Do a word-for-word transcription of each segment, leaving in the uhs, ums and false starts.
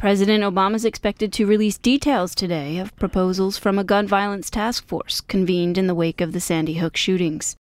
President Obama is expected to release details today of proposals from a gun violence task force convened in the wake of the Sandy Hook shootings.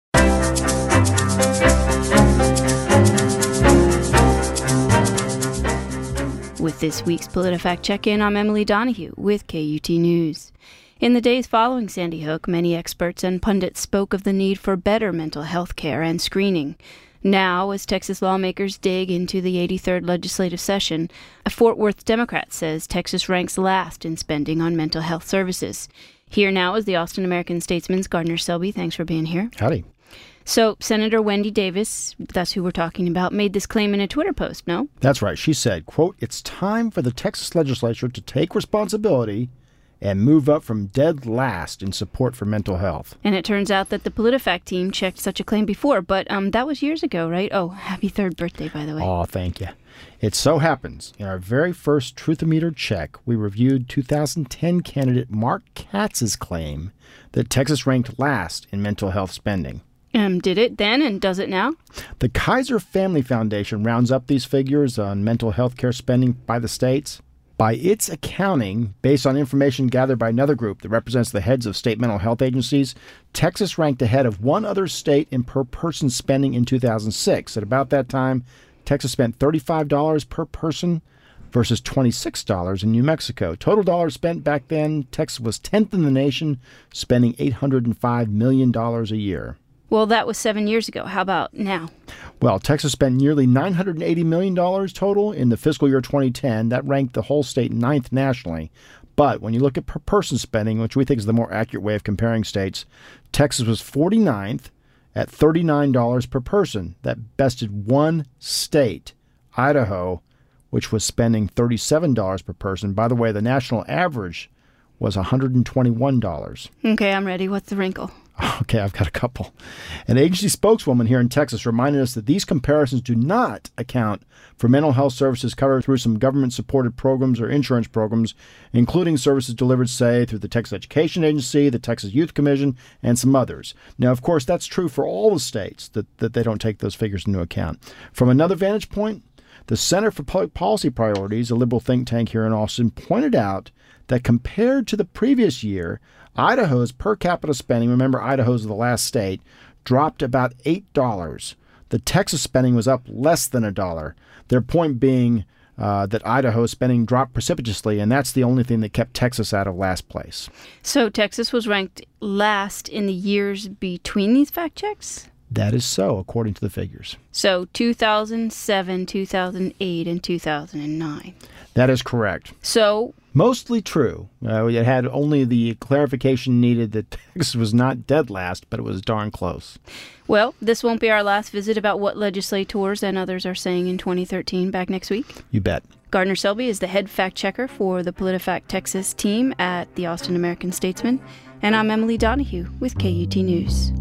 With this week's PolitiFact Check-In, I'm Emily Donahue with K U T News. In the days following Sandy Hook, many experts and pundits spoke of the need for better mental health care and screening. Now, as Texas lawmakers dig into the eighty-third legislative session, a Fort Worth Democrat says Texas ranks last in spending on mental health services. Here now is the Austin American-Statesman's Gardner Selby. Thanks for being here. Howdy. So, Senator Wendy Davis, that's who we're talking about, made this claim in a Twitter post, no? That's right. She said, quote, "It's time for the Texas legislature to take responsibility and move up from dead last in support for mental health." And it turns out that the PolitiFact team checked such a claim before, but um, that was years ago, right? Oh, happy third birthday, by the way. Oh, thank you. It so happens, in our very first Truth-O-Meter check, we reviewed two thousand ten candidate Mark Katz's claim that Texas ranked last in mental health spending. Um, did it then, and does it now? The Kaiser Family Foundation rounds up these figures on mental health care spending by the states. By its accounting, based on information gathered by another group that represents the heads of state mental health agencies, Texas ranked ahead of one other state in per-person spending in two thousand six. At about that time, Texas spent thirty-five dollars per person versus twenty-six dollars in New Mexico. Total dollars spent back then, Texas was tenth in the nation, spending eight hundred five million dollars a year. Well, that was seven years ago. How about now? Well, Texas spent nearly nine hundred eighty million dollars total in the fiscal year twenty ten. That ranked the whole state ninth nationally. But when you look at per-person spending, which we think is the more accurate way of comparing states, Texas was forty-ninth at thirty-nine dollars per person. That bested one state, Idaho, which was spending thirty-seven dollars per person. By the way, the national average was one hundred twenty-one dollars. Okay, I'm ready. What's the wrinkle? Okay, I've got a couple. An agency spokeswoman here in Texas reminded us that these comparisons do not account for mental health services covered through some government-supported programs or insurance programs, including services delivered, say, through the Texas Education Agency, the Texas Youth Commission, and some others. Now, of course, that's true for all the states, that, that they don't take those figures into account. From another vantage point, the Center for Public Policy Priorities, a liberal think tank here in Austin, pointed out that compared to the previous year, Idaho's per capita spending, remember Idaho's the last state, dropped about eight dollars. The Texas spending was up less than a dollar. Their point being uh, that Idaho's spending dropped precipitously, and that's the only thing that kept Texas out of last place. So Texas was ranked last in the years between these fact checks? That is so, according to the figures. So two thousand seven, two thousand eight, and two thousand nine. That is correct. So mostly true. Uh, it had only the clarification needed that Texas was not dead last, but it was darn close. Well, this won't be our last visit about what legislators and others are saying in twenty thirteen. Back next week. You bet. Gardner Selby is the head fact checker for the PolitiFact Texas team at the Austin American-Statesman. And I'm Emily Donahue with K U T News.